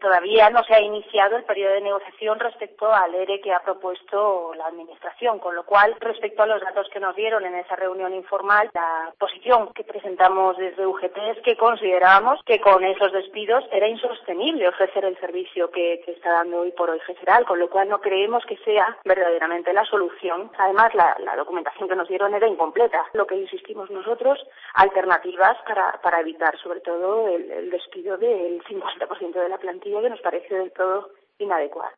Todavía no se ha iniciado el periodo de negociación respecto al ERE que ha propuesto la Administración, con lo cual, respecto a los datos que nos dieron en esa reunión informal, la posición que presentamos desde UGT es que considerábamos que con esos despidos era insostenible ofrecer el servicio que está dando hoy por hoy GESERAL, con lo cual no creemos que sea verdaderamente la solución. Además, la documentación que nos dieron era incompleta. Lo que insistimos nosotros, alternativas para evitar sobre todo el despido del 50% de la plantilla, que nos parece del todo inadecuado.